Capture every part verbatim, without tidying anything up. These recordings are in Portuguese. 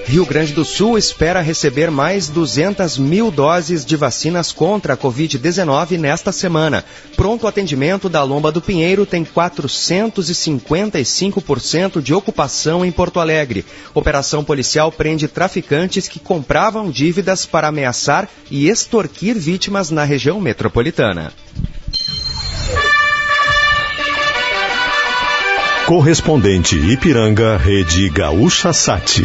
Rio Grande do Sul espera receber mais duzentas mil doses de vacinas contra a covid dezenove nesta semana. Pronto atendimento da Lomba do Pinheiro tem quatrocentos e cinquenta e cinco por cento de ocupação em Porto Alegre. Operação policial prende traficantes que compravam dívidas para ameaçar e extorquir vítimas na região metropolitana. Correspondente Ipiranga, Rede Gaúcha Sat.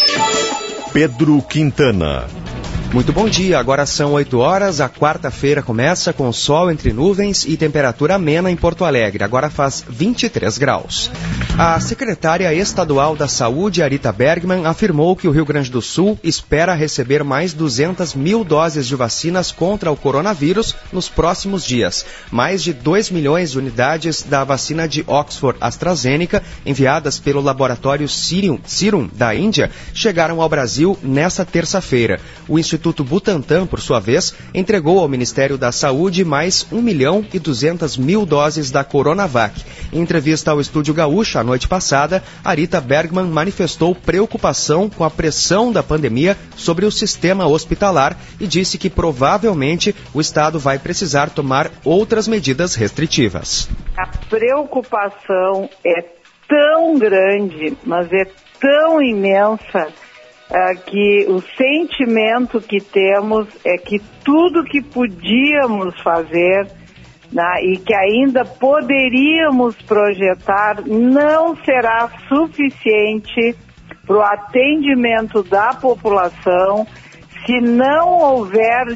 Pedro Quintana. Muito bom dia, agora são oito horas, a quarta-feira começa com sol entre nuvens e temperatura amena em Porto Alegre, agora faz vinte e três graus. A secretária estadual da Saúde, Arita Bergman, afirmou que o Rio Grande do Sul espera receber mais duzentas mil doses de vacinas contra o coronavírus nos próximos dias. Mais de dois milhões de unidades da vacina de Oxford AstraZeneca, enviadas pelo laboratório Serum, Serum da Índia, chegaram ao Brasil nesta terça-feira. O Instituto Instituto Butantan, por sua vez, entregou ao Ministério da Saúde mais um milhão e duzentas mil doses da Coronavac. Em entrevista ao Estúdio Gaúcha, a noite passada, Arita Bergman manifestou preocupação com a pressão da pandemia sobre o sistema hospitalar e disse que provavelmente o Estado vai precisar tomar outras medidas restritivas. A preocupação é tão grande, mas é tão imensa, Uh, que o sentimento que temos é que tudo que podíamos fazer, né, e que ainda poderíamos projetar não será suficiente para o atendimento da população se não houver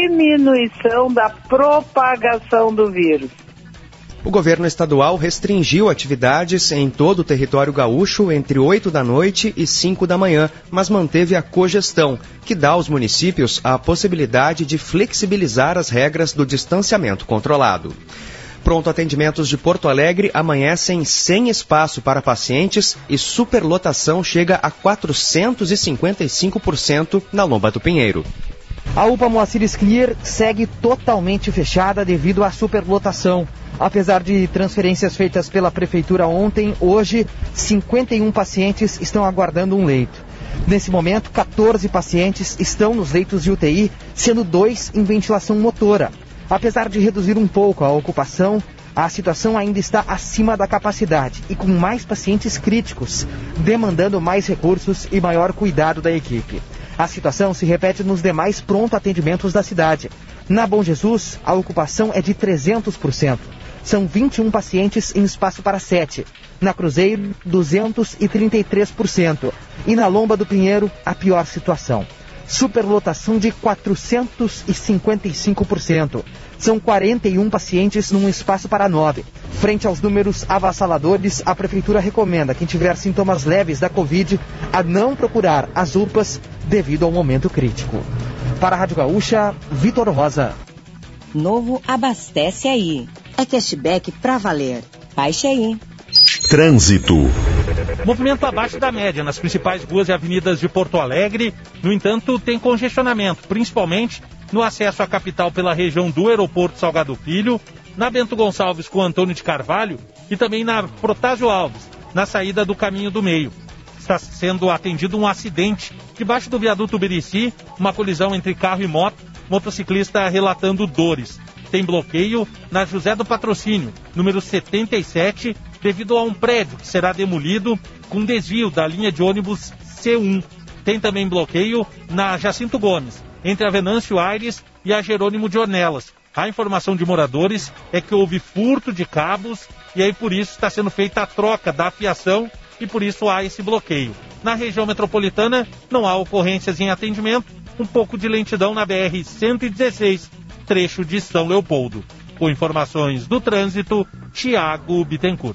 diminuição da propagação do vírus. O governo estadual restringiu atividades em todo o território gaúcho entre oito da noite e cinco da manhã, mas manteve a cogestão, que dá aos municípios a possibilidade de flexibilizar as regras do distanciamento controlado. Pronto atendimentos de Porto Alegre amanhecem sem espaço para pacientes e superlotação chega a quatrocentos e cinquenta e cinco por cento na Lomba do Pinheiro. A U P A Moacir Sclier segue totalmente fechada devido à superlotação. Apesar de transferências feitas pela Prefeitura ontem, hoje, cinquenta e um pacientes estão aguardando um leito. Nesse momento, quatorze pacientes estão nos leitos de U T I, sendo dois em ventilação motora. Apesar de reduzir um pouco a ocupação, a situação ainda está acima da capacidade e com mais pacientes críticos, demandando mais recursos e maior cuidado da equipe. A situação se repete nos demais pronto atendimentos da cidade. Na Bom Jesus, a ocupação é de trezentos por cento. São vinte e um pacientes em espaço para sete. Na Cruzeiro, duzentos e trinta e três por cento. E na Lomba do Pinheiro, a pior situação. Superlotação de quatrocentos e cinquenta e cinco por cento. São quarenta e um pacientes num espaço para nove. Frente aos números avassaladores, a Prefeitura recomenda quem tiver sintomas leves da Covid a não procurar as U P As devido ao momento crítico. Para a Rádio Gaúcha, Vitor Rosa. Novo Abastece Aí. É cashback pra valer. Baixe aí. Trânsito. Movimento abaixo da média nas principais ruas e avenidas de Porto Alegre. No entanto, tem congestionamento, principalmente no acesso à capital pela região do Aeroporto Salgado Filho, na Bento Gonçalves com Antônio de Carvalho e também na Protásio Alves, na saída do Caminho do Meio. Está sendo atendido um acidente debaixo do viaduto Birici, uma colisão entre carro e moto, motociclista relatando dores. Tem bloqueio na José do Patrocínio, número setenta e sete, devido a um prédio que será demolido com desvio da linha de ônibus C um. Tem também bloqueio na Jacinto Gomes, entre a Venâncio Aires e a Jerônimo de Ornelas. A informação de moradores é que houve furto de cabos e aí por isso está sendo feita a troca da fiação e por isso há esse bloqueio. Na região metropolitana não há ocorrências em atendimento, um pouco de lentidão na B R cento e dezesseis, trecho de São Leopoldo. Com informações do trânsito, Tiago Bittencourt.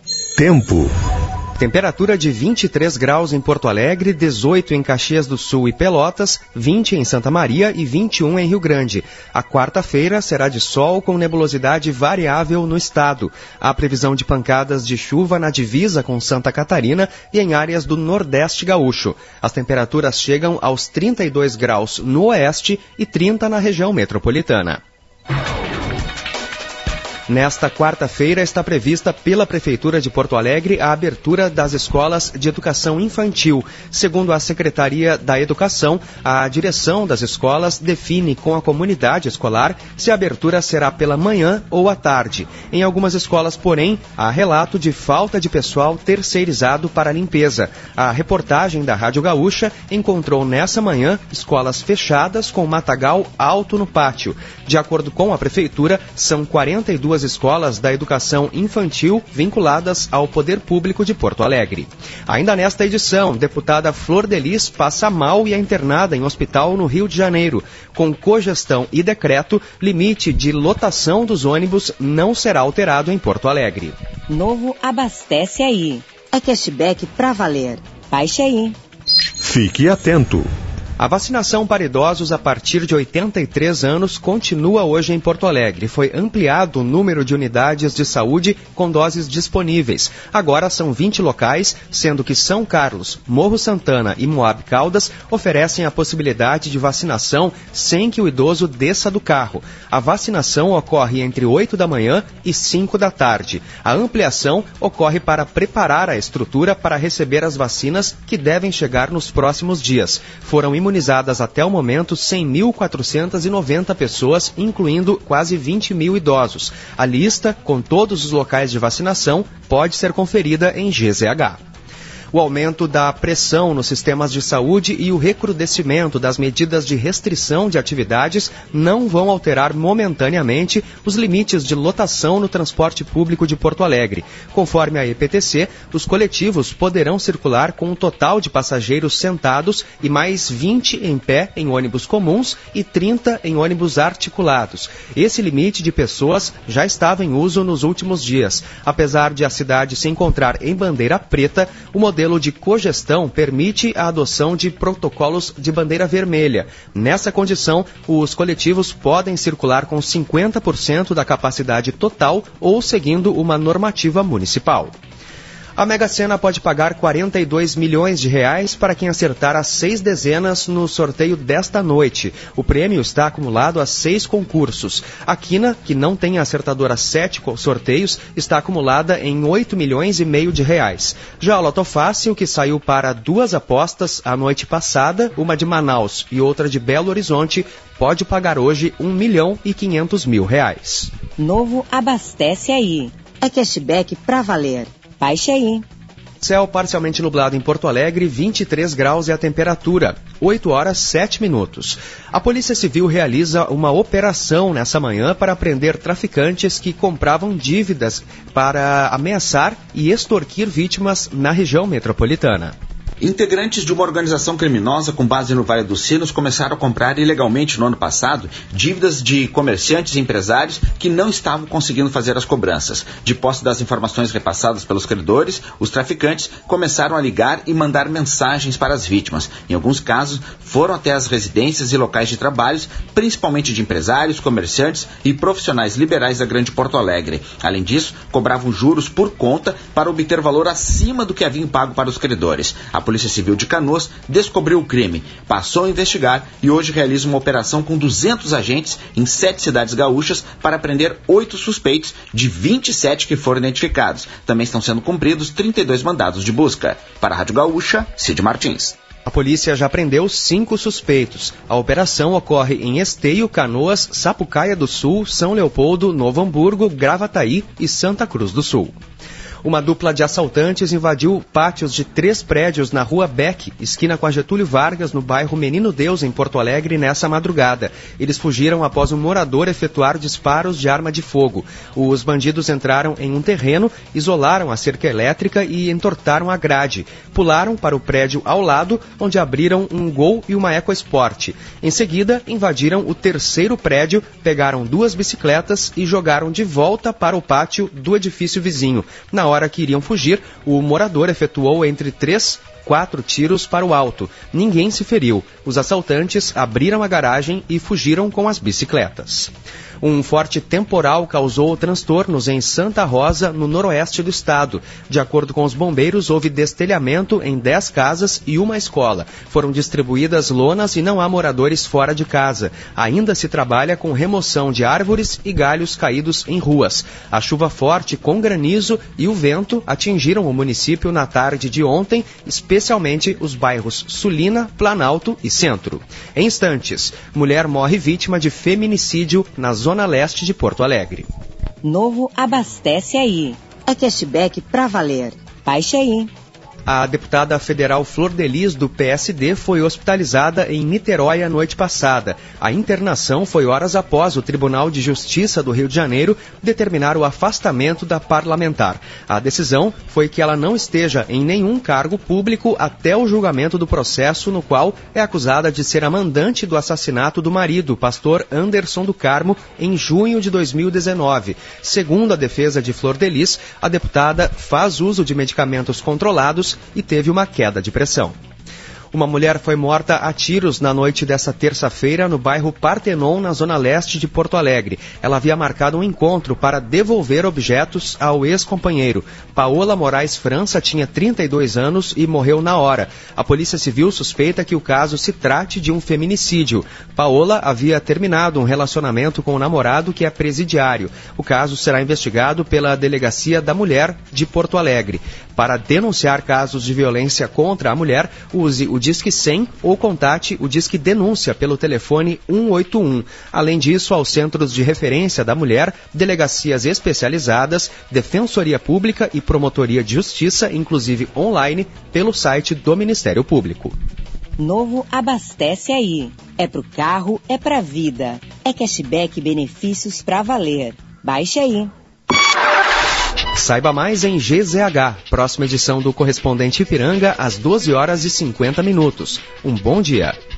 Tempo. Temperatura de vinte e três graus em Porto Alegre, dezoito em Caxias do Sul e Pelotas, vinte em Santa Maria e vinte e um em Rio Grande. A quarta-feira será de sol com nebulosidade variável no estado. Há previsão de pancadas de chuva na divisa com Santa Catarina e em áreas do Nordeste gaúcho. As temperaturas chegam aos trinta e dois graus no oeste e trinta na região metropolitana. Nesta quarta-feira está prevista pela Prefeitura de Porto Alegre a abertura das escolas de educação infantil. Segundo a Secretaria da Educação, a direção das escolas define com a comunidade escolar se a abertura será pela manhã ou à tarde. Em algumas escolas, porém, há relato de falta de pessoal terceirizado para a limpeza. A reportagem da Rádio Gaúcha encontrou nessa manhã escolas fechadas com matagal alto no pátio. De acordo com a Prefeitura, são quarenta e duas escolas da educação infantil vinculadas ao Poder Público de Porto Alegre. Ainda nesta edição, deputada Flor de Lis passa mal e é internada em hospital no Rio de Janeiro. Com cogestão e decreto, limite de lotação dos ônibus não será alterado em Porto Alegre. Novo Abastece Aí. É cashback pra valer. Baixe aí. Fique atento. A vacinação para idosos a partir de oitenta e três anos continua hoje em Porto Alegre. Foi ampliado o número de unidades de saúde com doses disponíveis. Agora são vinte locais, sendo que São Carlos, Morro Santana e Moab Caldas oferecem a possibilidade de vacinação sem que o idoso desça do carro. A vacinação ocorre entre oito da manhã e cinco da tarde. A ampliação ocorre para preparar a estrutura para receber as vacinas que devem chegar nos próximos dias. Foram imunizadas até o momento cem mil quatrocentas e noventa pessoas, incluindo quase vinte mil idosos. A lista, com todos os locais de vacinação, pode ser conferida em G Z H. O aumento da pressão nos sistemas de saúde e o recrudescimento das medidas de restrição de atividades não vão alterar momentaneamente os limites de lotação no transporte público de Porto Alegre. Conforme a E P T C, os coletivos poderão circular com um total de passageiros sentados e mais vinte em pé em ônibus comuns e trinta em ônibus articulados. Esse limite de pessoas já estava em uso nos últimos dias. Apesar de a cidade se encontrar em bandeira preta, o modelo de cogestão permite a adoção de protocolos de bandeira vermelha. Nessa condição, os coletivos podem circular com cinquenta por cento da capacidade total ou seguindo uma normativa municipal. A Mega Sena pode pagar quarenta e dois milhões de reais para quem acertar as seis dezenas no sorteio desta noite. O prêmio está acumulado a seis concursos. A Quina, que não tem acertador a sete sorteios, está acumulada em oito milhões e meio de reais. Já a Loto Fácil, que saiu para duas apostas a noite passada, uma de Manaus e outra de Belo Horizonte, pode pagar hoje um milhão e quinhentos mil reais. Novo Abastece Aí. É cashback pra valer. Baixe aí. Céu parcialmente nublado em Porto Alegre, vinte e três graus é a temperatura, oito horas sete minutos. A Polícia Civil realiza uma operação nessa manhã para prender traficantes que compravam dívidas para ameaçar e extorquir vítimas na região metropolitana. Integrantes de uma organização criminosa com base no Vale dos Sinos começaram a comprar ilegalmente no ano passado dívidas de comerciantes e empresários que não estavam conseguindo fazer as cobranças. De posse das informações repassadas pelos credores, os traficantes começaram a ligar e mandar mensagens para as vítimas. Em alguns casos, foram até as residências e locais de trabalhos, principalmente de empresários, comerciantes e profissionais liberais da Grande Porto Alegre. Além disso, cobravam juros por conta para obter valor acima do que haviam pago para os credores. A Polícia Civil de Canoas descobriu o crime, passou a investigar e hoje realiza uma operação com duzentos agentes em sete cidades gaúchas para prender oito suspeitos de vinte e sete que foram identificados. Também estão sendo cumpridos trinta e dois mandados de busca. Para a Rádio Gaúcha, Cid Martins. A polícia já prendeu cinco suspeitos. A operação ocorre em Esteio, Canoas, Sapucaia do Sul, São Leopoldo, Novo Hamburgo, Gravataí e Santa Cruz do Sul. Uma dupla de assaltantes invadiu pátios de três prédios na Rua Beck, esquina com a Getúlio Vargas, no bairro Menino Deus, em Porto Alegre, nessa madrugada. Eles fugiram após um morador efetuar disparos de arma de fogo. Os bandidos entraram em um terreno, isolaram a cerca elétrica e entortaram a grade. Pularam para o prédio ao lado, onde abriram um Gol e uma EcoSport. Em seguida, invadiram o terceiro prédio, pegaram duas bicicletas e jogaram de volta para o pátio do edifício vizinho. Na hora que iriam fugir, o morador efetuou entre três, quatro tiros para o alto. Ninguém se feriu. Os assaltantes abriram a garagem e fugiram com as bicicletas. Um forte temporal causou transtornos em Santa Rosa, no noroeste do estado. De acordo com os bombeiros, houve destelhamento em dez casas e uma escola. Foram distribuídas lonas e não há moradores fora de casa. Ainda se trabalha com remoção de árvores e galhos caídos em ruas. A chuva forte com granizo e o vento atingiram o município na tarde de ontem, especialmente os bairros Sulina, Planalto e Centro. Em instantes, mulher morre vítima de feminicídio na zona leste de Porto Alegre. Novo Abastece Aí. É cashback pra valer. Baixe aí. A deputada federal Flor de Lis, do P S D, foi hospitalizada em Niterói a noite passada. A internação foi horas após o Tribunal de Justiça do Rio de Janeiro determinar o afastamento da parlamentar. A decisão foi que ela não esteja em nenhum cargo público até o julgamento do processo no qual é acusada de ser a mandante do assassinato do marido, pastor Anderson do Carmo, em junho de dois mil e dezenove. Segundo a defesa de Flor de Lis, a deputada faz uso de medicamentos controlados e teve uma queda de pressão. Uma mulher foi morta a tiros na noite desta terça-feira no bairro Partenon, na zona leste de Porto Alegre. Ela havia marcado um encontro para devolver objetos ao ex-companheiro. Paola Moraes França tinha trinta e dois anos e morreu na hora. A Polícia Civil suspeita que o caso se trate de um feminicídio. Paola havia terminado um relacionamento com o namorado, que é presidiário. O caso será investigado pela Delegacia da Mulher de Porto Alegre. Para denunciar casos de violência contra a mulher, use o Disque cem ou contate o Disque Denúncia pelo telefone um oito um. Além disso, aos Centros de Referência da Mulher, delegacias especializadas, Defensoria Pública e Promotoria de Justiça, inclusive online, pelo site do Ministério Público. Novo Abastece Aí. É pro carro, é pra vida. É cashback e benefícios pra valer. Baixe aí. Saiba mais em G Z H. Próxima edição do Correspondente Ipiranga, às doze horas e cinquenta minutos. Um bom dia.